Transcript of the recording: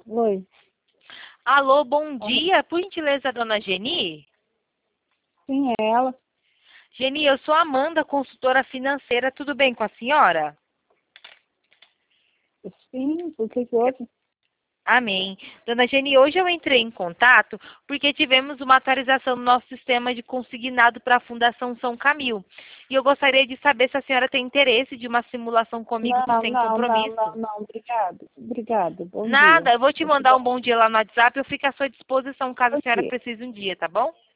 Oi, Alô, bom dia. Por gentileza, dona Geni? sim, é ela. Geni, eu sou Amanda, consultora financeira. Tudo bem com a senhora? Sim, por que houve? Amém. Dona Geni, hoje eu entrei em contato porque tivemos uma atualização no nosso sistema de consignado para a Fundação São Camil. E eu gostaria de saber se a senhora tem interesse de uma simulação comigo sem compromisso. Não, obrigado. Obrigado, bom dia. Nada, eu vou te mandar um Obrigado. bom dia lá no WhatsApp. Eu fico à sua disposição caso a Por senhora quê? precise um dia, tá bom?